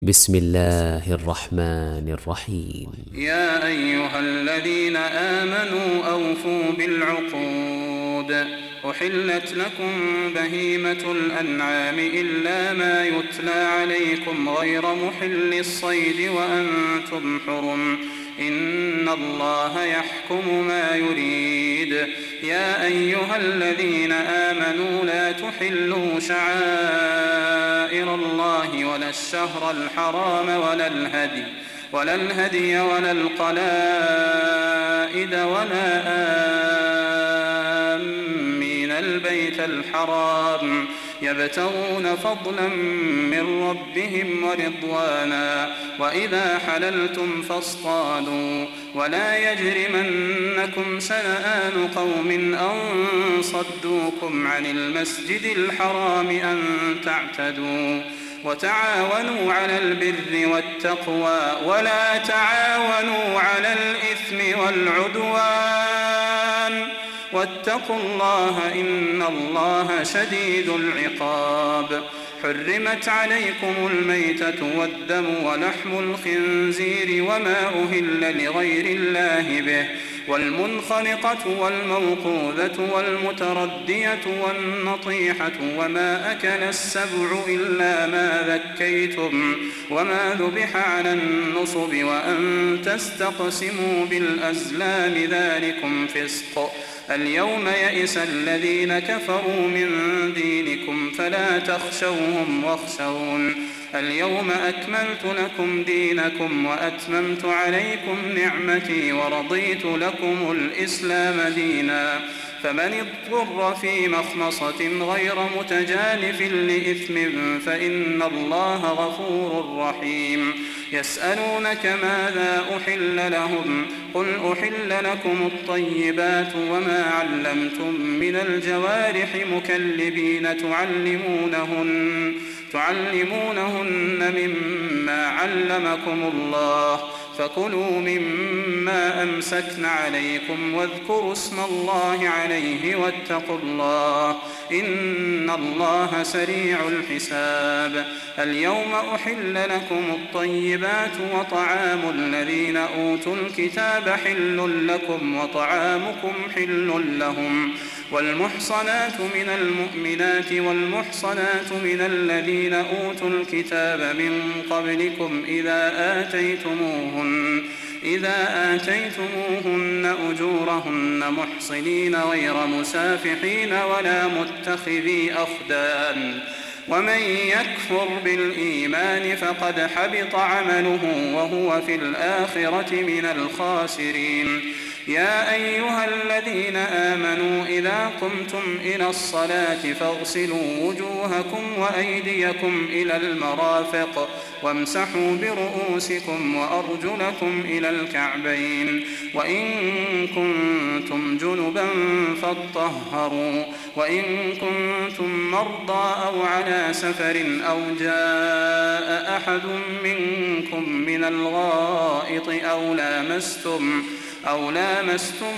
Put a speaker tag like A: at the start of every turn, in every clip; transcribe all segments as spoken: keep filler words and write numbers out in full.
A: بسم الله الرحمن الرحيم.
B: يا أيها الذين آمنوا أوفوا بالعقود. أحلت لكم بهيمة الأنعام إلا ما يتلى عليكم غير محل الصيد وأنتم حرم، إن الله يحكم ما يريد. يا أيها الذين آمنوا لا تحلوا شعائر الله ولا الشهر الحرام ولا الهدي ولا الهدي ولا القلائد ولا آمين البيت الحرام يبتغون فضلا من ربهم ورضوانا، وإذا حللتم فاصطادوا، ولا يجرمنكم شنآن قوم أن صدوكم عن المسجد الحرام أن تعتدوا. وتعاونوا على البر والتقوى ولا تعاونوا على الإثم والعدوان، واتقوا الله إن الله شديد العقاب. حرمت عليكم الميتة والدم ولحم الخنزير وما أهل لغير الله به، والمنخنقة والموقوذة والمتردية والنطيحة وما أكل السبع إلا ما ذكيتم وما ذبح على النصب وأن تستقسموا بالأزلام ذلكم فسق. اليوم يئس الذين كفروا من دينكم فلا تخشوهم واخشون. اليوم أكملت لكم دينكم وأتممت عليكم نعمتي ورضيت لكم الإسلام دينا. فمن اضطر في مخمصة غير متجانف لإثم فإن الله غفور رحيم. يسألونك ماذا أحل لهم، قل أحل لكم الطيبات وما علمتم من الجوارح مكلبين تعلمونهن تعلمونهن مما علمكم الله، فكلوا مما أمسكن عليكم واذكروا اسم الله عليه واتقوا الله إن الله سريع الحساب. اليوم أحل لكم الطيبات وطعام الذين أوتوا الكتاب حل لكم وطعامكم حل لهم، والمحصنات من المؤمنات والمحصنات من الذين أوتوا الكتاب من قبلكم إذا آتيتموهن إذا آتيتموهن أجورهن محصنين غير مسافحين ولا متخذي أخدان، ومن يكفر بالإيمان فقد حبط عمله وهو في الآخرة من الخاسرين. يا أيها الذين آمنوا إذا قمتم إلى الصلاة فاغسلوا وجوهكم وأيديكم إلى المرافق وامسحوا برؤوسكم وأرجلكم إلى الكعبين، وإن كنتم جنبا فاطهروا، وإن كنتم مرضى أو على سفر أو جاء أحد منكم من الغائط أو لامستم أو لامستم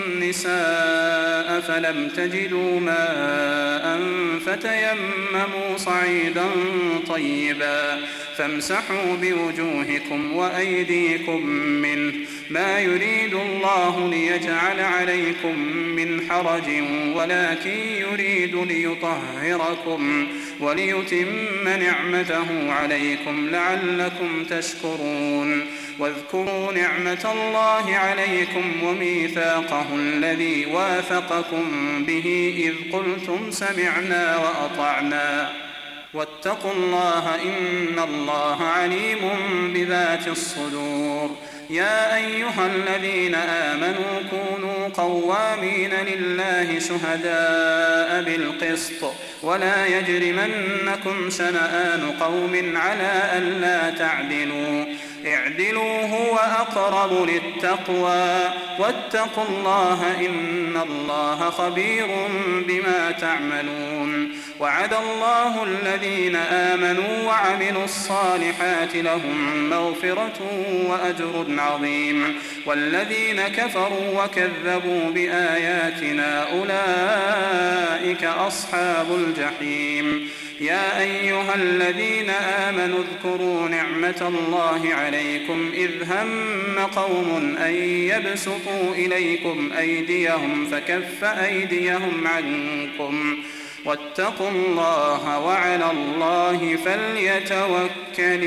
B: النساء فلم تجدوا ماء فتيمموا صعيدا طيبا فامسحوا بوجوهكم وأيديكم منه، ما يريد الله ليجعل عليكم من حرج ولكن يريد ليطهركم وليتم نعمته عليكم لعلكم تشكرون. واذكروا نعمة الله عليكم وميثاقه الذي واثقكم به إذ قلتم سمعنا وأطعنا، واتقوا الله إن الله عليم بذات الصدور. يا أيها الذين آمنوا كونوا قوامين لله شهداء بالقسط، ولا يجرمنكم شنآن قوم على ألا تعدلوا، اعدلوا هو أقرب للتقوى، واتقوا الله إن الله خبير بما تعملون. وعد الله الذين آمنوا وعملوا الصالحات لهم مغفرة وأجر عظيم، والذين كفروا وكذبوا بآياتنا أولئك أصحاب الجحيم. يا أيها الذين آمنوا اذكروا نعمة الله عليكم إذ هم قوم أن يبسطوا إليكم أيديهم فكف أيديهم عنكم واتقوا الله وعلى الله فليتوكل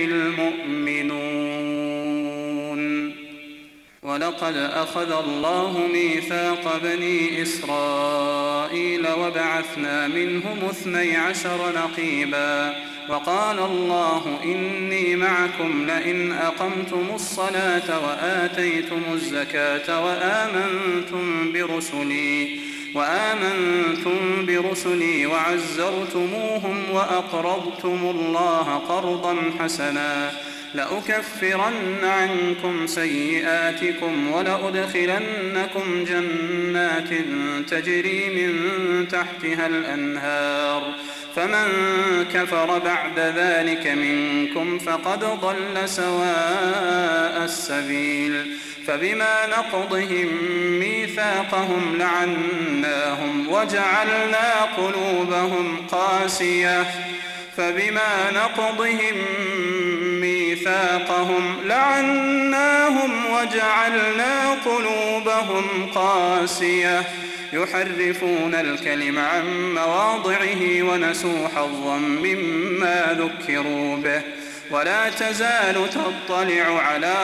B: المؤمنون. ولقد أخذ الله ميثاق بني إسرائيل وبعثنا منهم اثني عشر نقيبا وقال الله إني معكم لئن أقمتم الصلاة وآتيتم الزكاة وآمنتم برسلي وآمنتم برسلي وعزرتموهم وأقرضتم الله قرضا حسنا لأكفرن عنكم سيئاتكم ولأدخلنكم جنات تجري من تحتها الأنهار فمن كفر بعد ذلك منكم فقد ضل سواء السبيل. فبما نقضهم ميثاقهم لعناهم وجعلنا قلوبهم قاسية فبما نقضهم ميثاقهم لعناهم وجعلنا قلوبهم قاسية يحرفون الكلم عن مواضعه ونسوا حظا مما ذكروا به ولا تزال تطلع على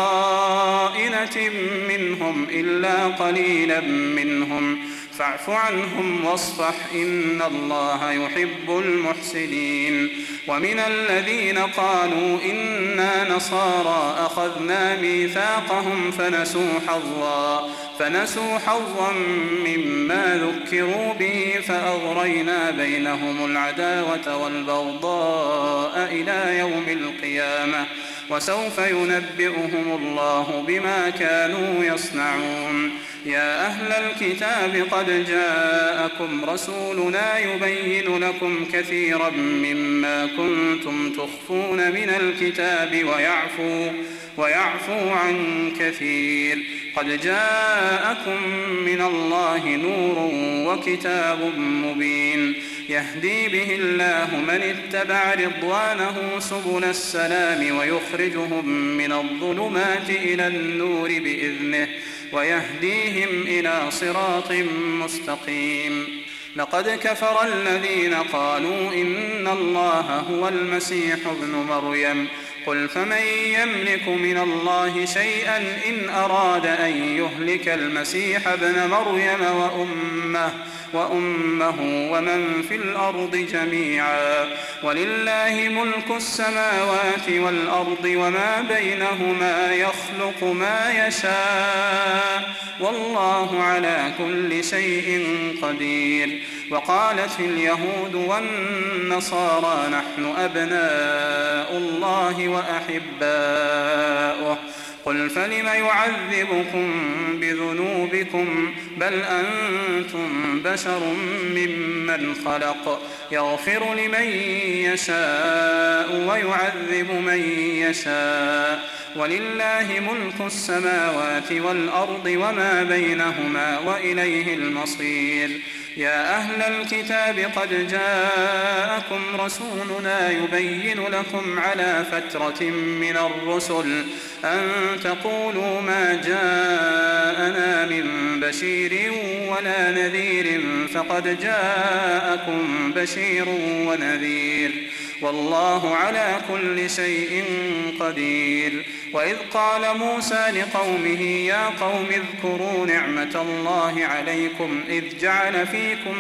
B: خائنة منهم إلا قليلا منهم فاعف عنهم واصفح إن الله يحب المحسنين. ومن الذين قالوا إنا نصارى أخذنا ميثاقهم فنسوا حظا فنسوا حظا مما ذكروا به فأغرينا بينهم العداوة والبغضاء إلى يوم القيامة وسوف ينبئهم الله بما كانوا يصنعون. يا أهل الكتاب قد جاءكم رسولنا يبين لكم كثيرا مما كنتم تخفون من الكتاب ويعفو, ويعفو عن كثير قد جاءكم من الله نور وكتاب مبين يهدي به الله من اتبع رضوانه سبل السلام ويخرجهم من الظلمات إلى النور بإذنه ويهديهم إلى صراط مستقيم. لقد كفر الذين قالوا إن الله هو المسيح ابن مريم قل فمن يملك من الله شيئا إن أراد أن يهلك المسيح ابن مريم وأمه وأمه ومن في الأرض جميعا ولله ملك السماوات والأرض وما بينهما يخلق ما يشاء والله على كل شيء قدير. وقالت اليهود والنصارى نحن أبناء الله وأحباؤه قل فلم يعذبكم بذنوبكم بل أنتم بشر ممن خلق يغفر لمن يشاء ويعذب من يشاء ولله ملك السماوات والأرض وما بينهما وإليه المصير. يا أهل الكتاب قد جاءكم رسولنا يبين لكم على فترة من الرسل أن تقولوا ما جاءنا من بشير ولا نذير فقد جاءكم بشير ونذير والله على كل شيء قدير. وإذ قال موسى لقومه يا قوم اذكروا نعمة الله عليكم إذ جعل فيكم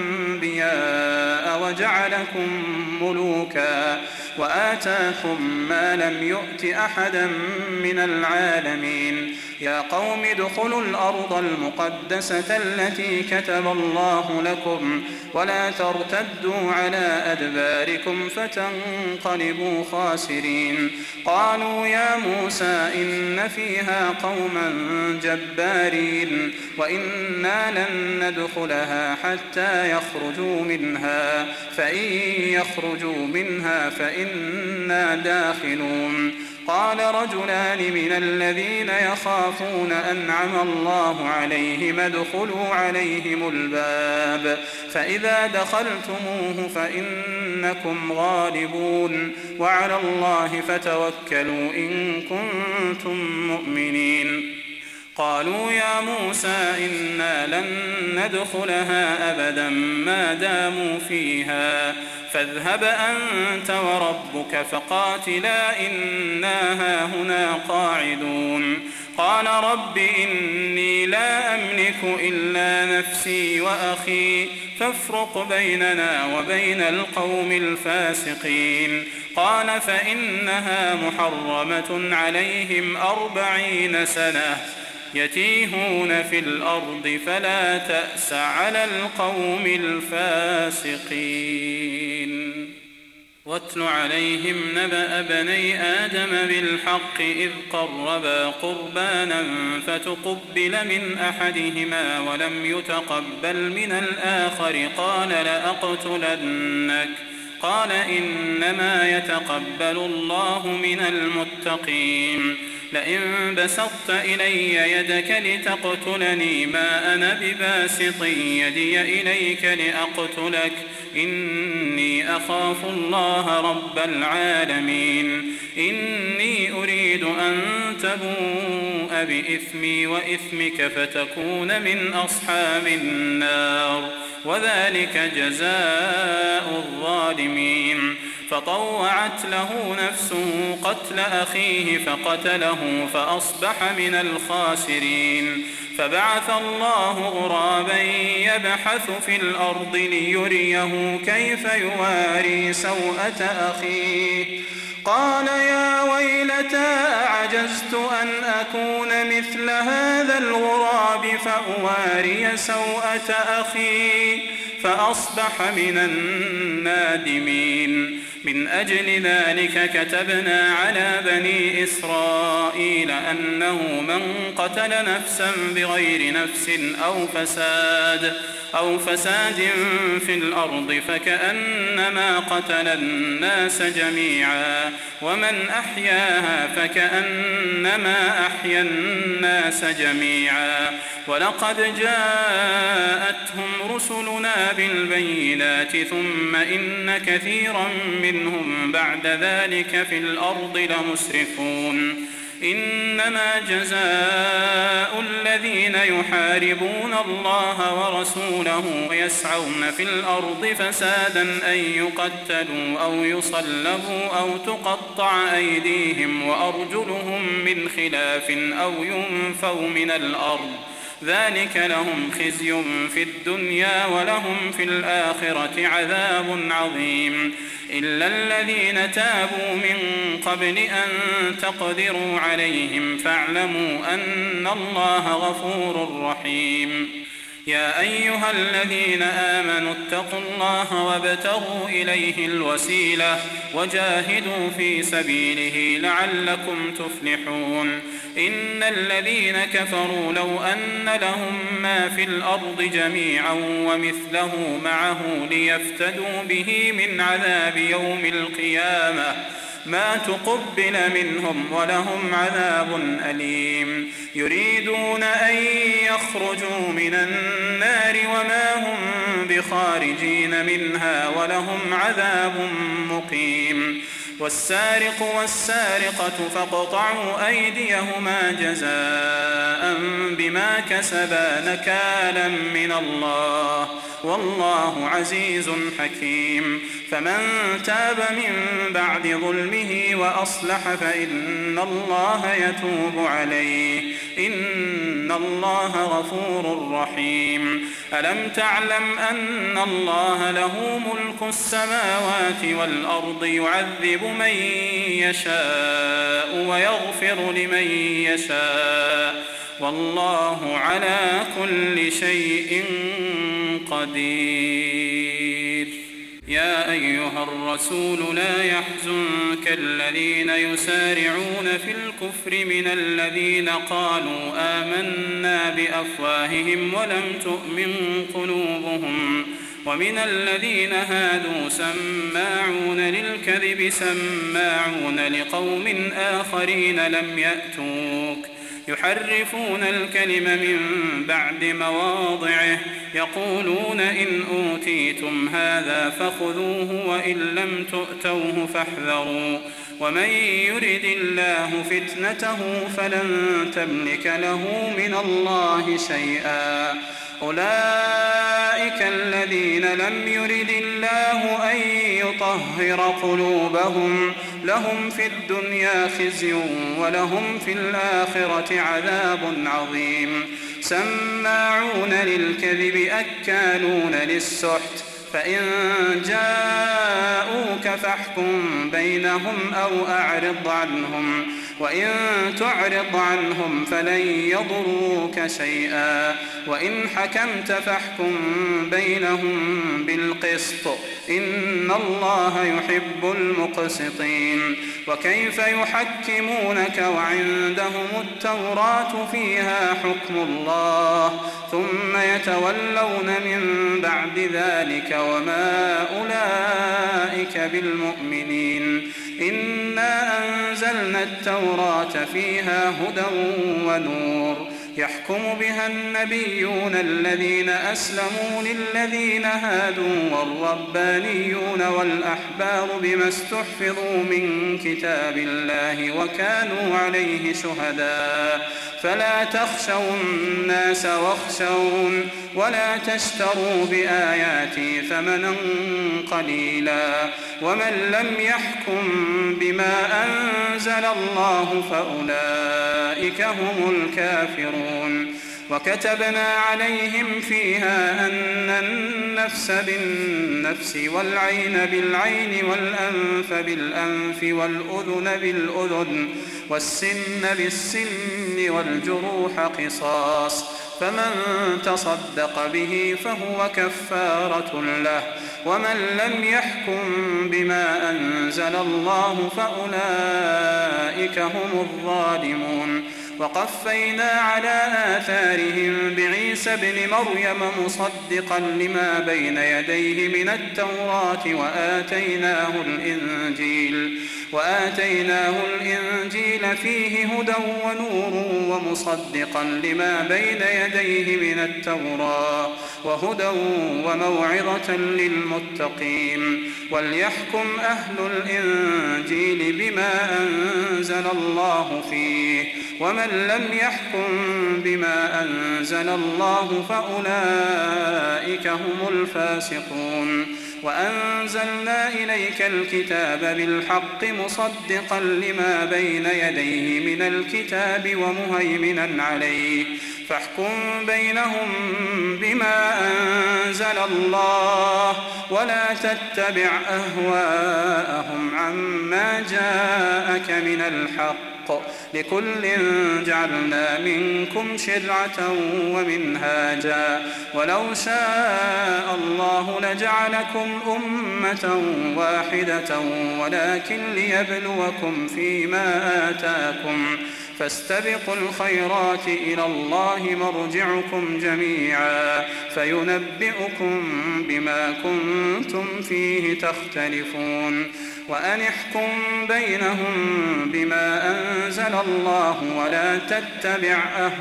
B: أنبياء وجعلكم ملوكا وآتاكم ما لم يؤت أحدا من العالمين. يا قوم ادخلوا الأرض المقدسة التي كتب الله لكم ولا ترتدوا على أدباركم فتنقلبوا خاسرين. قالوا يا موسى إن فيها قوما جبارين وإنا لن ندخلها حتى يخرجوا منها فإن يخرجوا منها فإنا داخلون. قال رجلان من الذين يخافون أنعم الله عليهم ادخلوا عليهم الباب فإذا دخلتموه فإنكم غالبون وعلى الله فتوكلوا إن كنتم مؤمنين. قالوا يا موسى إنا لن ندخلها أبدا ما داموا فيها فاذهب أنت وربك فقاتلا إنا هاهنا قاعدون. قال رب إني لا أملك إلا نفسي وأخي فافرق بيننا وبين القوم الفاسقين. قال فإنها محرمة عليهم أربعين سنة يتيهون في الأرض فلا تأس على القوم الفاسقين. واتل عليهم نبأ بني آدم بالحق إذ قربا قربانا فتقبل من أحدهما ولم يتقبل من الآخر قال لأقتلنك قال إنما يتقبل الله من المتقين. لئن بسطت إلي يدك لتقتلني ما أنا بباسط يدي إليك لأقتلك إني أخاف الله رب العالمين. إني أريد أن تبوء بإثمي وإثمك فتكون من أصحاب النار وذلك جزاء الظالمين. فطوعت له نفسه قتل أخيه فقتله فأصبح من الخاسرين. فبعث الله غرابا يبحث في الأرض ليريه كيف يواري سوءة أخيه قال يا ويلتى أعجزت أن أكون مثل هذا الغراب فأواري سوءة أخي فأصبح من النادمين. من أجل ذلك كتبنا على بني إسرائيل أنه من قتل نفسا بغير نفس أو فساد أو فساد في الأرض فكأنما قتل الناس جميعا ومن أحياها فكأنما أحيا الناس جميعا. ولقد جاءتهم رسلنا بالبينات ثم إن كثيرا منهم بعد ذلك في الأرض لمسرفون. إنما جزاء الذين يحاربون الله ورسوله ويسعون في الأرض فسادا أن يقتلوا أو يصلبوا أو تقطع أيديهم وأرجلهم من خلاف أو ينفوا من الأرض ذلك لهم خزي في الدنيا ولهم في الآخرة عذاب عظيم. إلا الذين تابوا من قبل أن تقدروا عليهم فاعلموا أن الله غفور رحيم. يا أيها الذين آمنوا اتقوا الله وابتغوا إليه الوسيلة وجاهدوا في سبيله لعلكم تفلحون. إن الذين كفروا لو أن لهم ما في الأرض جميعا ومثله معه ليفتدوا به من عذاب يوم القيامة ما تقبل منهم ولهم عذاب أليم. يريدون أن يخرجوا من النار وما هم بخارجين منها ولهم عذاب مقيم. والسارق والسارقة فاقطعوا أيديهما جزاء بما كسبا نكالا من الله والله عزيز حكيم. فمن تاب من بعد ظلمه وأصلح فإن الله يتوب عليه إن الله غفور رحيم. ألم تعلم أن الله له ملك السماوات والأرض يعذب من يشاء ويغفر لمن يشاء والله على كل شيء قدير. يا أيها الرسول لا يحزنك الذين يسارعون في الكفر من الذين قالوا آمنا بأفواههم ولم تؤمن قلوبهم ومن الذين هادوا سماعون للكذب سماعون لقوم آخرين لم يأتوك يحرفون الكلم من بعد مواضعه يقولون إن أوتيتم هذا فخذوه وإن لم تؤتوه فاحذروا ومن يرد الله فتنته فلن تملك له من الله شيئا أولئك الذين لم يرد الله أن يطهر قلوبهم لهم في الدنيا خزي ولهم في الآخرة عذاب عظيم سماعون للكذب أكالون للسحت فإن جاءوك فاحكم بينهم أو أعرض عنهم وإن تعرض عنهم فلن يضروك شيئا وإن حكمت فاحكم بينهم بالقسط إن الله يحب المقسطين وكيف يحكمونك وعندهم التوراة فيها حكم الله ثم يتولون من بعد ذلك وما أولئك بالمؤمنين إنا أنزلنا التوراة فيها هدى ونور يحكم بها النبيون الذين أسلموا للذين هادوا والربانيون والأحبار بما استحفظوا من كتاب الله وكانوا عليه شهداء فلا تخشوا الناس واخشون ولا تشتروا بآياتي ثمنا قليلا ومن لم يحكم بما أنزل الله فأولئك هم الكافرون وكتبنا عليهم فيها أن النفس بالنفس والعين بالعين والأنف بالأنف والأذن بالأذن والسن بالسن والجروح قصاص فمن تصدق به فهو كفارة له ومن لم يحكم بما أنزل الله فأولئك هم الظالمون وقفينا على آثارهم بعيسى ابن مريم مصدقا لما بين يديه من التوراة وآتيناه الإنجيل وآتيناه الإنجيل فيه هدى ونور ومصدقا لما بين يديه من التوراة وهدى وموعظة للمتقين وليحكم أهل الإنجيل بما أنزل الله فيه ومن لم يحكم بما أنزل الله فأولئك هم الفاسقون وأنزلنا إليك الكتاب بالحق مصدقا لما بين يديه من الكتاب ومهيمنا عليه فاحكم بينهم بما أنزل الله ولا تتبع أهواءهم عما جاءك من الحق لكل جعلنا منكم شرعة ومنهاجا ولو شاء الله لجعلكم أمة واحدة ولكن ليبلوكم فيما آتاكم فاستبقوا الخيرات إلى الله مرجعكم جميعا فينبئكم بما كنتم فيه تختلفون وأن احكم بينهم بما أنزل الله ولا تتبع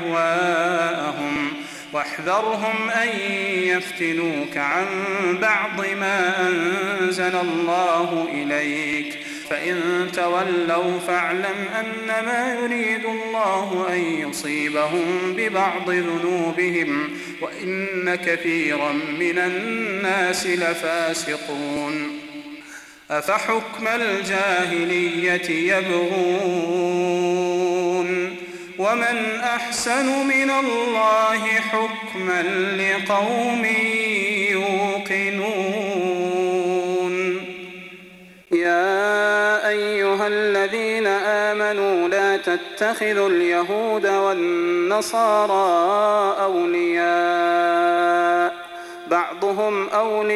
B: أهواءهم واحذرهم أن يفتنوك عن بعض ما أنزل الله إليك فإن تولوا فاعلم أنما يريد الله أن يصيبهم ببعض ذنوبهم وإن كثيرا من الناس لفاسقون أفحكم الجاهلية يبغون ومن أحسن من الله حكما لقوم يوقنون يا أيها الذين آمنوا لا تتخذوا اليهود والنصارى أولياء بعضهم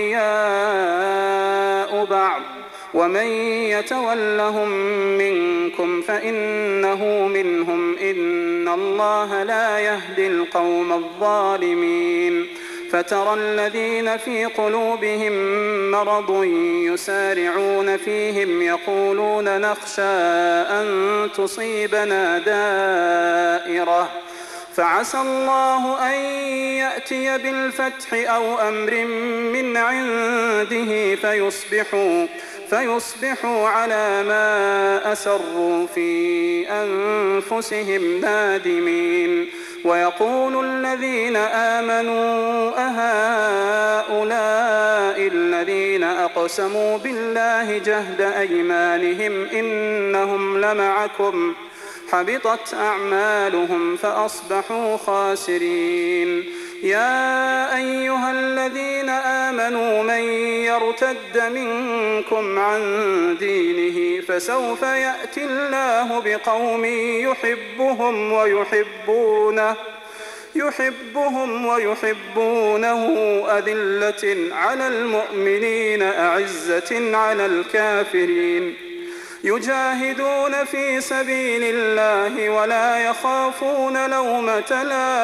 B: أولياء بعض ومن يتولهم منكم فإنه منهم إن الله لا يهدي القوم الظالمين فترى الذين في قلوبهم مرض يسارعون فيهم يقولون نخشى أن تصيبنا دائرة فعسى الله أن يأتي بالفتح أو أمر من عنده فيصبحوا, فيصبحوا على ما أسروا في أنفسهم نادمين. ويقول الذين آمنوا أهؤلاء الذين أقسموا بالله جهد أيمانهم إنهم لمعكم حبطت أعمالهم فأصبحوا خاسرين. يا أيها الذين آمنوا من يرتد منكم عن دينه فسوف يأتي الله بقوم يحبهم ويحبونه يحبهم ويحبونه أذلة على المؤمنين أعزة على الكافرين يجاهدون في سبيل الله ولا يخافون لومة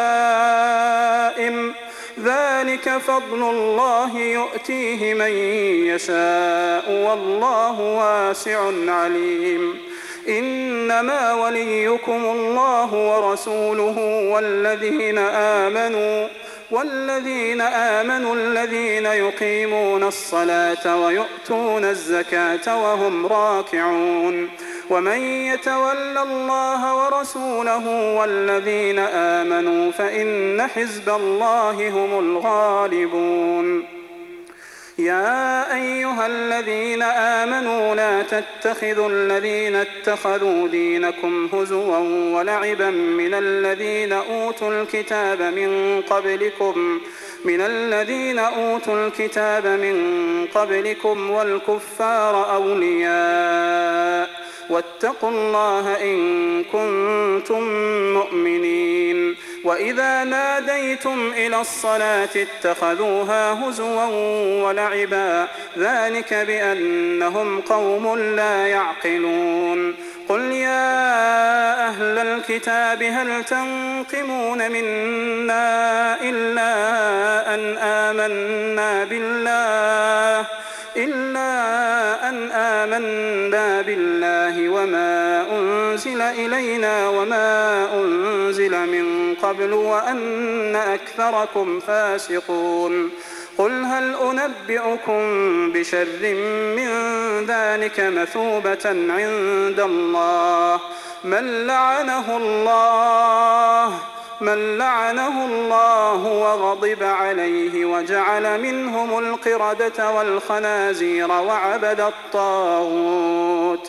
B: لائم ذلك فضل الله يؤتيه من يشاء والله واسع عليم. إنما وليكم الله ورسوله والذين آمنوا والذين آمنوا الذين يقيمون الصلاة ويؤتون الزكاة وهم راكعون. ومن يتول الله ورسوله والذين آمنوا فإن حزب الله هم الغالبون. يا أيها الذين آمنوا لا تتخذوا الذين اتخذوا دينكم هزوا ولعبا من الذين أوتوا الكتاب من قبلكم من الذين أوتوا الكتاب من قبلكم والكفار أولياء واتقوا الله إن كنتم مؤمنين. وإذا ناديتم إلى الصلاة اتخذوها هزوا ولعبا ذلك بأنهم قوم لا يعقلون. قل يا أهل الكتاب هل تنقمون منا إلا أن آمنا بالله إلا أن آمنا بالله وما أنزل إلينا وما أنزل من قبل وأن أكثركم فاسقون. قل هل أنبئكم بشر من ذلك مثوبة عند الله من لعنه الله من لعنه الله وغضب عليه وجعل منهم القردة والخنازير وعبد الطاغوت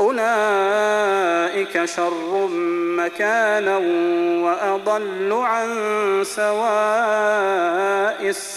B: أولئك شر مكانا وأضل عن سواء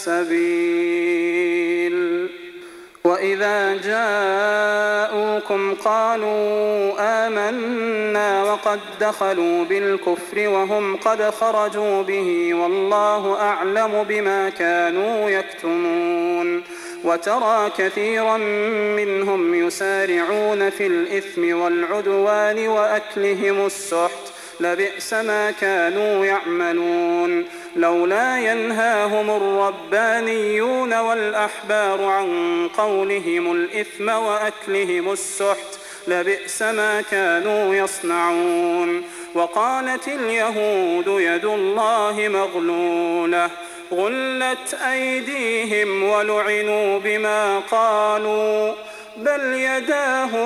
B: السبيل. وإذا جاءوكم قالوا آمنا وقد دخلوا بالكفر وهم قد خرجوا به والله أعلم بما كانوا يكتمون. وترى كثيرا منهم يسارعون في الإثم والعدوان وأكلهم السحت لبئس ما كانوا يعملون. لولا ينهاهم الربانيون والأحبار عن قولهم الإثم وأكلهم السحت لبئس ما كانوا يصنعون. وقالت اليهود يد الله مغلولة غلت أيديهم ولعنوا بما قالوا بل يداه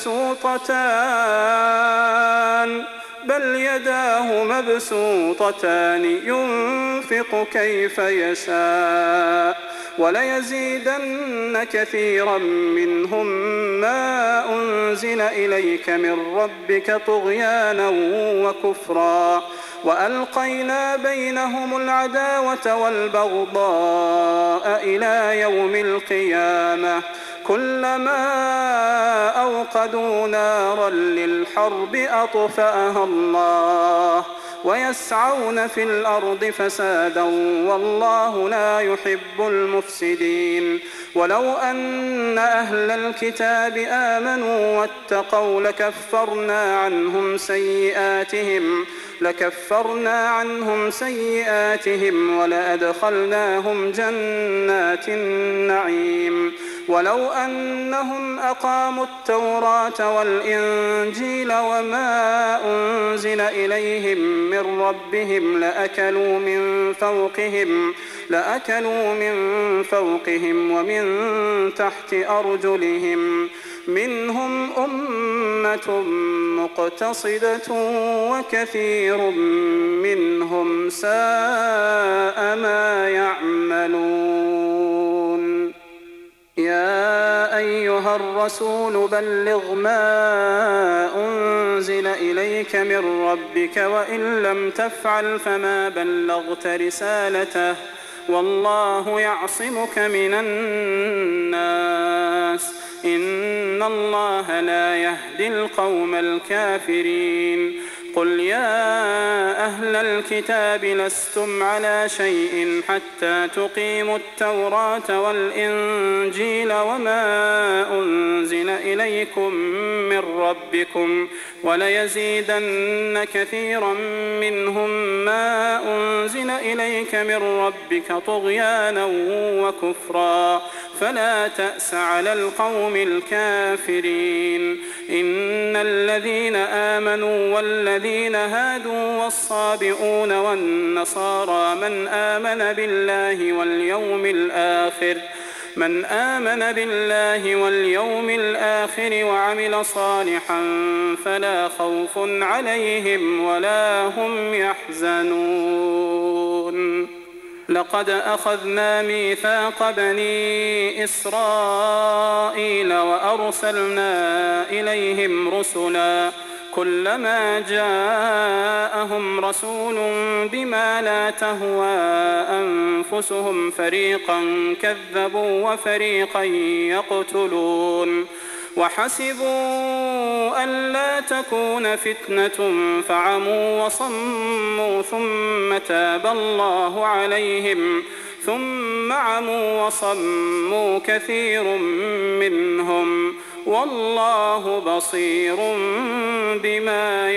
B: مبسوطتان بل يداه مبسوطتان ينفق كيف يشاء وليزيدن كثيرا منهم ما أنزل إليك من ربك طغيانا وكفرا وألقينا بينهم العداوة والبغضاء إلى يوم القيامة كلما أوقدوا نارا للحرب أطفأها الله ويسعون في الأرض فسادا والله لا يحب المفسدين. ولو أن أهل الكتاب آمنوا واتقوا لكفرنا عنهم سيئاتهم لكفرنا عنهم سيئاتهم ولأدخلناهم جنات النعيم ولو أنهم أقاموا التوراة والإنجيل وما أنزل إليهم من ربهم لأكلوا من فوقهم لأكلوا من فوقهم ومن تحت أرجلهم منهم أمة مقتصدة وكثير منهم ساء ما يعملون يا أيها الرسول بلغ ما أنزل إليك من ربك وإن لم تفعل فما بلغت رسالته والله يعصمك من الناس إن الله لا يهدي القوم الكافرين قل يا أهل الكتاب لستم على شيء حتى تقيموا التوراة والإنجيل وما أنزل إليكم من ربكم وليزيدن كثيرا منهم ما أنزل إليك من ربك طغيانا وكفرا فلا تأس على القوم الكافرين إن الذين آمنوا والذين هادوا والصابئون والنصارى من آمن بالله واليوم الآخر من آمن بالله واليوم الآخر وعمل صالحا فلا خوف عليهم ولا هم يحزنون لقد أخذنا ميثاق بني إسرائيل وأرسلنا إليهم رسلا كلما جاءهم رسول بما لا تهوى أنفسهم فريقا كذبوا وفريقا يقتلون وحسبوا ألا تكون فتنة فعموا وصموا ثم تاب الله عليهم ثم عموا وصموا كثير منهم والله بصير بما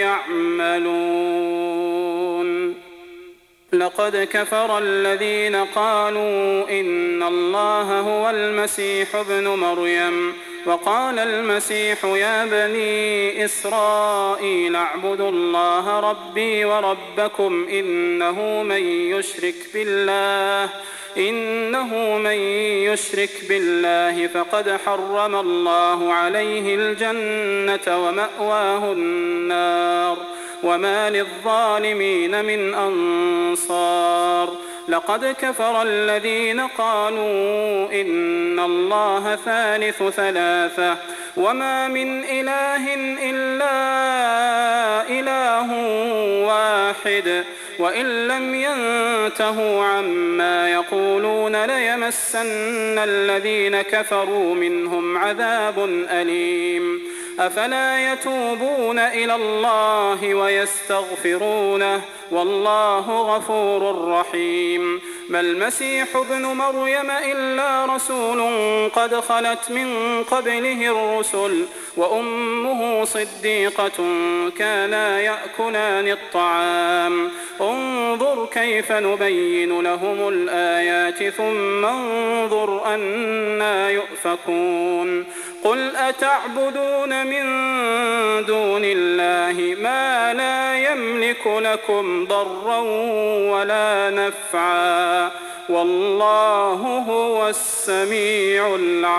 B: يعملون لقد كفر الذين قالوا إن الله هو المسيح ابن مريم وقال المسيح يا بني إسرائيل اعبدوا الله ربي وربكم إنه من يشرك بالله إنه من يشرك بالله فقد حرم الله عليه الجنة ومأواه النار وما للظالمين من أنصار لقد كفر الذين قالوا إن الله ثالث ثلاثة وما من إله إلا إله واحد وإن لم ينتهوا عما يقولون ليمسن الذين كفروا منهم عذاب أليم أفلا يتوبون إلى الله ويستغفرونه والله غفور رحيم ما المسيح ابن مريم إلا رسول قد خلت من قبله الرسل وأمه صديقة كانا يأكلان الطعام انظر كيف نبين لهم الآيات ثم انظر أنا يؤفكون قل أتعبدون من دون الله ما لا يملك لكم ضرا ولا نفعا والله هو السميع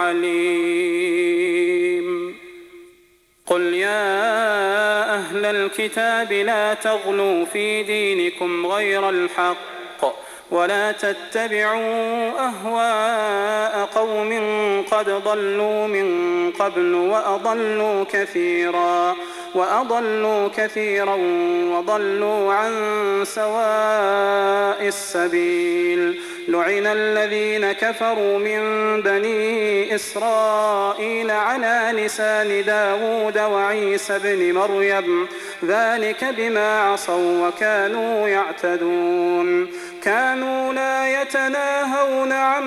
B: العليم قل يا أهل الكتاب لا تغلوا في دينكم غير الحق ولا تتبعوا أهواء قوم قد ضلوا من قبل وأضلوا كثيرا وأضلوا كثيرا وضلوا عن سواء السبيل لعن الذين كفروا من بني إسرائيل على لسان داود وعيسى بن مريم ذلك بما عصوا وكانوا يعتدون كانوا لا يتناهون عن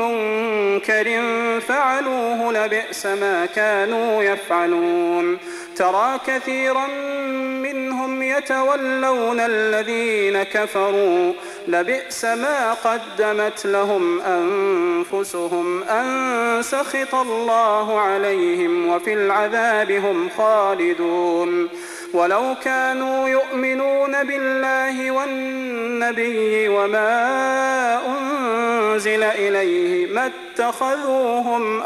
B: منكر فعلوه لبئس ما كانوا يفعلون ترى كثيرا منهم يتولون الذين كفروا لبئس ما قدمت لهم أنفسهم أن سخط الله عليهم وفي العذاب هم خالدون ولو كانوا يؤمنون بالله والنبي وما أنزل إليه ما اتخذوهم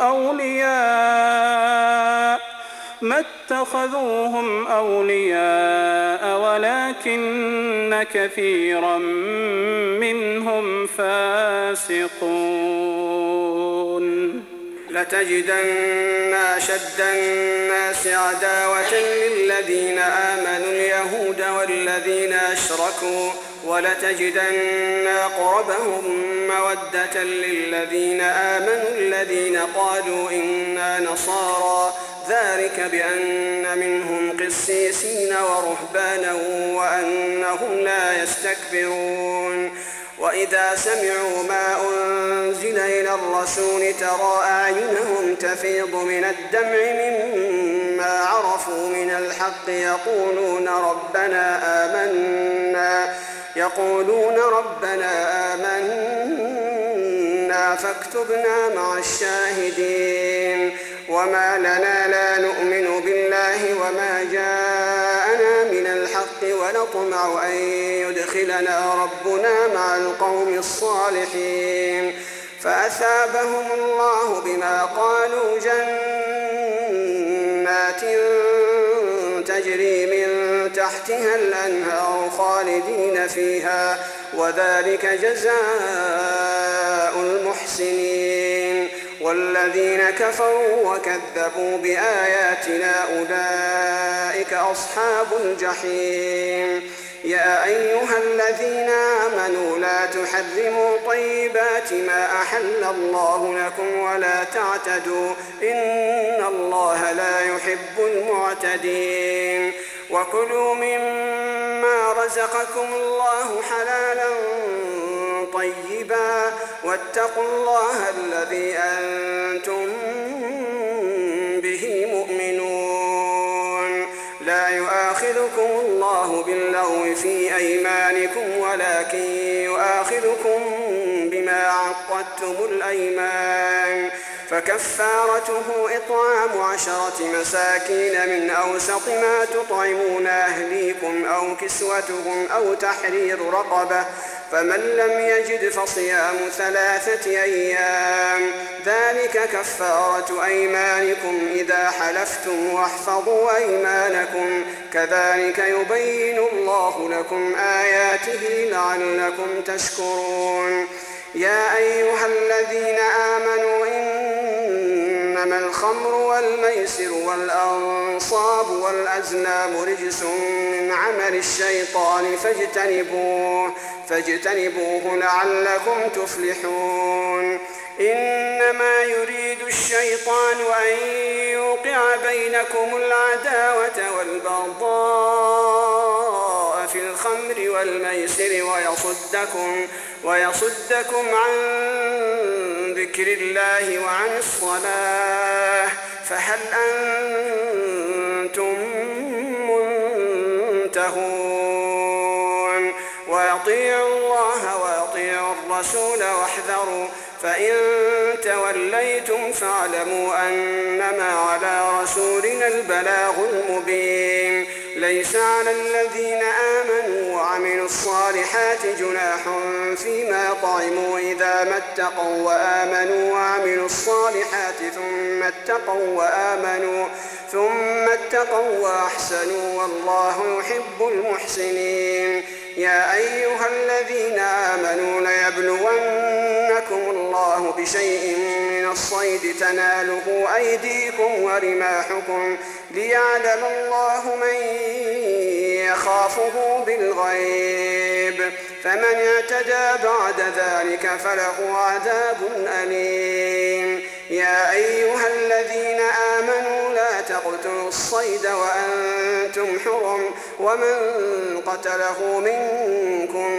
B: أولياء ما اتخذوهم أولياء ولكن كثيرا منهم فاسقون.
C: لتجدن أشد الناس عداوة للذين آمنوا اليهود والذين أشركوا ولتجدن أقربهم مودة للذين آمنوا الذين قالوا إنا نصارى ذلك بأن منهم قسيسين ورهبانا وأنهم لا يستكبرون. وإذا سمعوا ما أنزل إلى الرسول ترى أعينهم تفيض من الدمع مما عرفوا من الحق يقولون ربنا آمنا يقولون ربنا آمنا فاكتبنا مع الشاهدين. وما لنا لا نؤمن بالله وما جاءنا من الحق ونطمع أن يدخلنا ربنا مع القوم الصالحين فأثابهم الله بما قالوا جنات تجري من تحتها الأنهار خالدين فيها وذلك جزاء المحسنين. والذين كفروا وكذبوا بآياتنا أولئك أصحاب الجحيم. يا أيها الذين آمنوا لا تحرموا طيبات ما أحل الله لكم ولا تعتدوا إن الله لا يحب المعتدين. وكلوا مما رزقكم الله حلالا طيبا واتقوا الله الذي أنتم به مؤمنون. لا يؤاخذكم الله باللغو في أيمانكم ولكن يؤاخذكم بما عقدتم الأيمان فكفارته إطعام عشرة مساكين من أوسط ما تطعمون أهليكم أو كسوتهم أو تحرير رقبة فمن لم يجد فصيام ثلاثة أيام ذلك كفارة أيمانكم إذا حلفتم واحفظوا أيمانكم كذلك يبين الله لكم آياته لعلكم تشكرون. يا أيها الذين آمنوا إنما الخمر والميسر والأنصاب والأزلام رجس من عمل الشيطان فاجتنبوه, فاجتنبوه لعلكم تفلحون. إنما يريد الشيطان أن يوقع بينكم العداوة والبغضاء في الخمر والميسر ويصدكم, ويصدكم عن ذكر الله وعن الصلاة فهل أنتم منتهون. وأطيعوا الله وأطيعوا الرسول واحذروا فإن توليتم فاعلموا أنما على رسولنا البلاغ المبين. ليس على الذين آمنوا وعملوا الصالحات جناح فيما طعموا إذا ما اتقوا وآمنوا وعملوا الصالحات ثم اتقوا وآمنوا ثم اتقوا وأحسنوا والله يحب المحسنين. يا أيها الذين آمنوا ليبلونكم الله بشيء من الصيد تناله أيديكم ورماحكم ليعلم الله من يخافه بالغيب فمن اعتدى بعد ذلك فله عذاب أليم. يا أيها الذين آمنوا لا تقتلوا الصيد وأنتم حرم ومن قتله منكم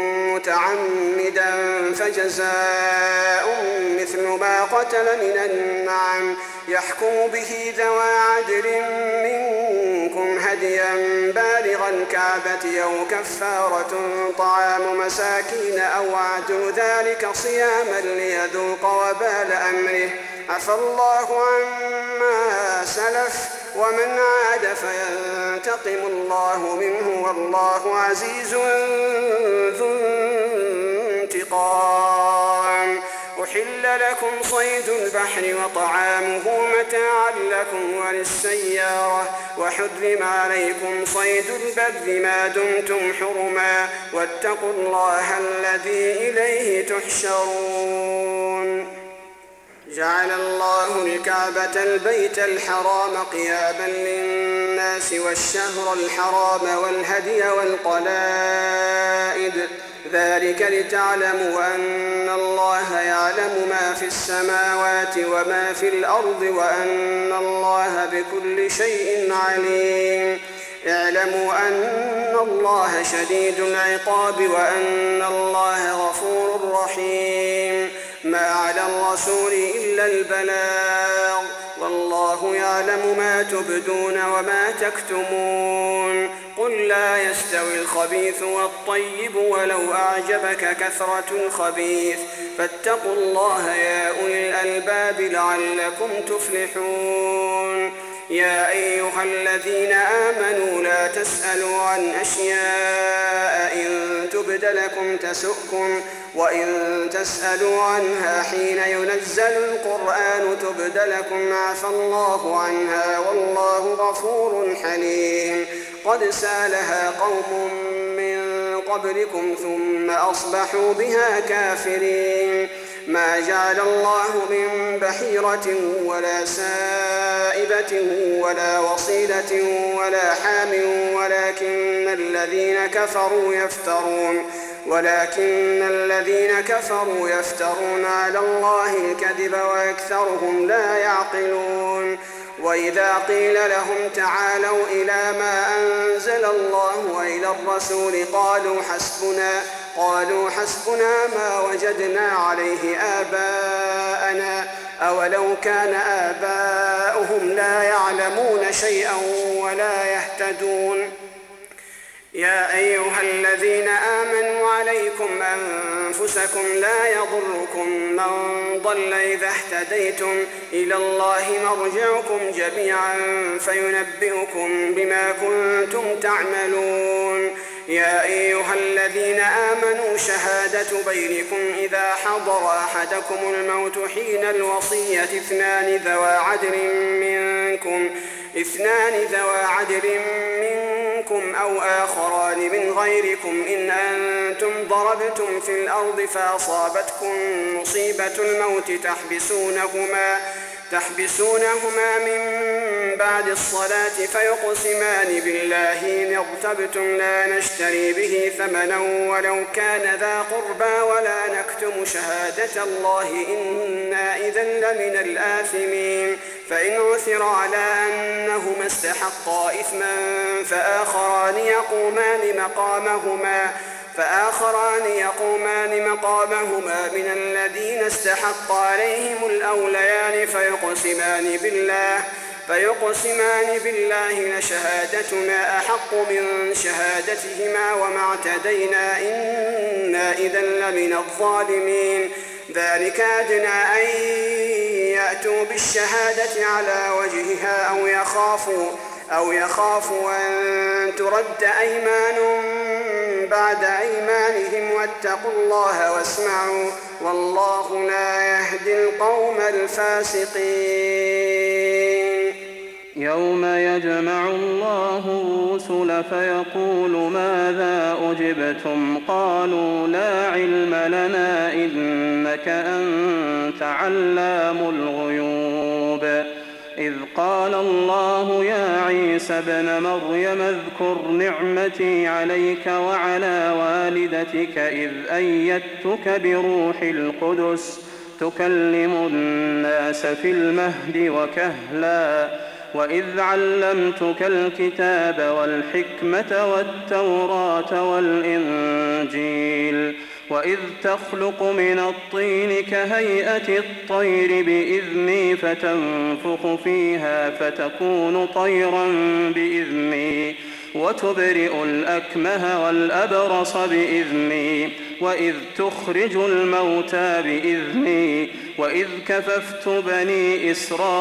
C: متعمدا فجزاء مثل ما قتل من النعم يحكم به ذوى عدل منكم هديا بالغ الكعبة أو كفارة طعام مساكين أو عدل ذلك صياما ليذوق وبال أمره عفى الله عما سلف ومن عاد فينتقم الله منه والله عزيز ذو انتقام. أحل لكم صيد البحر وطعامه متاعا لكم وللسيارة وحرم عليكم صيد البر ما دمتم حرما واتقوا الله الذي إليه تحشرون. جعل الله الكعبة البيت الحرام قياما للناس والشهر الحرام والهدي والقلائد ذلك لتعلموا أن الله يعلم ما في السماوات وما في الأرض وأن الله بكل شيء عليم. اعلموا أن الله شديد العقاب وأن الله غفور رحيم. ما على الرسول إلا البلاغ والله يعلم ما تبدون وما تكتمون. قل لا يستوي الخبيث والطيب ولو أعجبك كثرة الخبيث فاتقوا الله يا أولي الألباب لعلكم تفلحون. يا أيها الذين آمنوا لا تسألوا عن أشياء إن تبد لكم تسؤكم وإن تسألوا عنها حين ينزل القرآن تبد لكم عفى الله عنها والله غفور حليم. قد سالها قوم من قبلكم ثم أصبحوا بها كافرين. ما جعل الله من بحيرة ولا سائبة ولا وصيلة ولا حام ولكن الذين كفروا يفترون ولكن الذين كفروا يفترون على الله الكذب وأكثرهم لا يعقلون. وإذا قيل لهم تعالوا إلى ما أنزل الله وإلى الرسول قالوا حسبنا قالوا حسبنا ما وجدنا عليه آباءنا أولو كان آباؤهم لا يعلمون شيئا ولا يهتدون. يا أيها الذين آمنوا عليكم أنفسكم لا يضركم من ضل إذا اهتديتم إلى الله مرجعكم جميعا فينبئكم بما كنتم تعملون. يا أيها الذين آمنوا شهادة بينكم إذا حضر أحدكم الموت حين الوصية اثنان ذوى عدل منكم اثنان ذوى عدل منكم أو آخران من غيركم إن أنتم ضربتم في الأرض فأصابتكم مصيبة الموت تحبسونهما تحبسونهما من بعد الصلاة فيقسمان بالله إن ارتبتم لا نشتري به ثمنا ولو كان ذا قربى ولا نكتم شهادة الله إنا إذا لمن الآثمين. فإن عثر على أنهما استحقا إثما فآخران يقومان مقامهما فآخران يقومان مقامهما من الذين استحق عليهم الأوليان فيقسمان بالله فيقسمان بالله لشهادتنا أحق من شهادتهما وما اعتدينا إنا إذا لمن الظالمين. ذلك أدنى أن يأتوا بالشهادة على وجهها أو يخافوا أو يخافوا أن ترد أيمان بعد أيمانهم واتقوا الله واسمعوا والله لا يهدي القوم الفاسقين.
B: يوم يجمع الله الرسل فيقول ماذا أجبتم قالوا لا علم لنا إنك أنت علام الغيوب. إذ قال الله يا عيسى ابن مريم اذكر نعمتي عليك وعلى والدتك إذ أيدتك بروح القدس تكلم الناس في المهد وكهلا وإذ علمتك الكتاب والحكمة والتوراة والإنجيل وإذ تخلق من الطين كهيئة الطير بإذني فتنفخ فيها فتكون طيرا بإذني وتبرئ الأكمه والأبرص بإذني وإذ تخرج الموتى بإذني وإذ كففت بني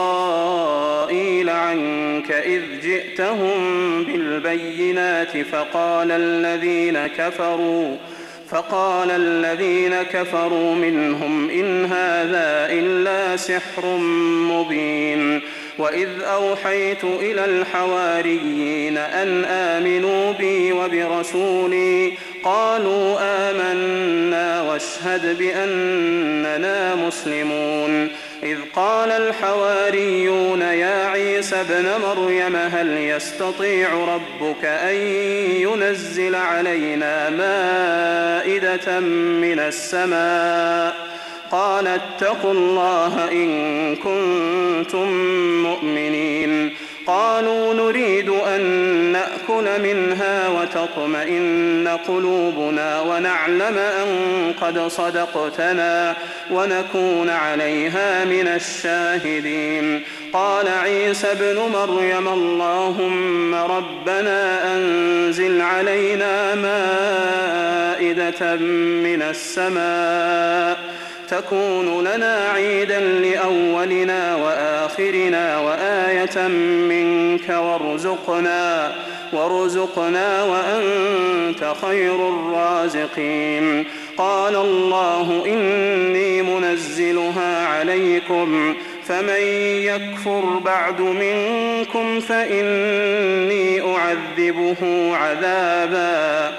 B: إسرائيل عنك إذ جئتهم بالبينات فقال الذين كفروا فقال الذين كفروا منهم إن هذا إلا سحر مبين وإذ أوحيت إلى الحواريين أن آمنوا بي وبرسولي قالوا آمنا واشهد بأننا مسلمون إذ قال الحواريون يا عيسى ابن مريم هل يستطيع ربك أن ينزل علينا مائدة من السماء قال اتقوا الله إن كنتم مؤمنين قالوا نريد أن نأكل منها وتطمئن قلوبنا ونعلم أن قد صدقتنا ونكون عليها من الشاهدين قال عيسى ابن مريم اللهم ربنا أنزل علينا مائدة من السماء تكون لنا عيدا لأولنا وآخرنا وآية منك وارزقنا وارزقنا وأنت خير الرازقين قال الله إني منزلها عليكم فمن يكفر بعد منكم فإني أعذبه عذابا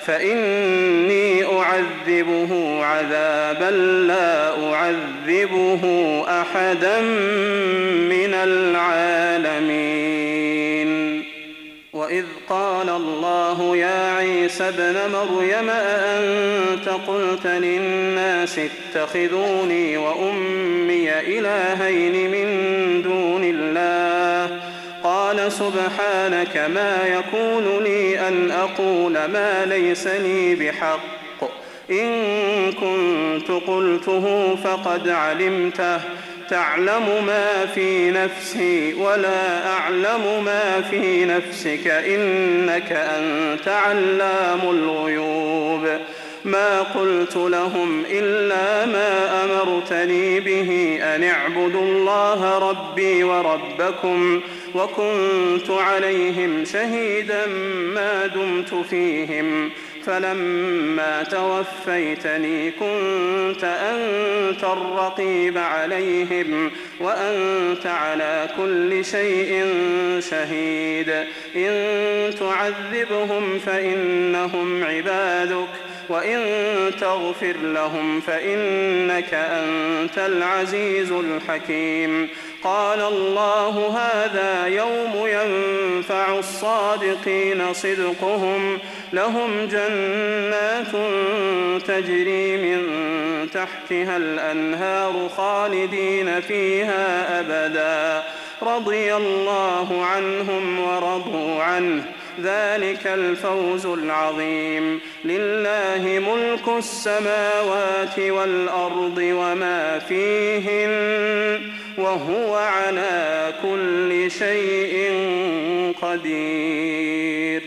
B: فإني أعذبه عذابا لا أعذبه أحدا من العالمين وإذ قال الله يا عيسى ابن مريم أأنت قلت للناس اتخذوني وأمي إلهين من دون الله قال سبحانك ما يكون لي أن أقول ما ليس لي بحق إن كنت قلته فقد علمته تعلم ما في نفسي ولا أعلم ما في نفسك إنك أنت علام الغيوب ما قلت لهم إلا ما أمرتني به أن اعبدوا الله ربي وربكم وكنت عليهم شهيدا ما دمت فيهم فلما توفيتني كنت أنت الرقيب عليهم وأنت على كل شيء شهيد إن تعذبهم فإنهم عبادك وإن تغفر لهم فإنك أنت العزيز الحكيم قال الله هذا يوم ينفع الصادقين صدقهم لهم جنات تجري من تحتها الأنهار خالدين فيها أبدا رضي الله عنهم ورضوا عنه ذلك الفوز العظيم لله ملك السماوات والأرض وما فيهن وهو على كل شيء قدير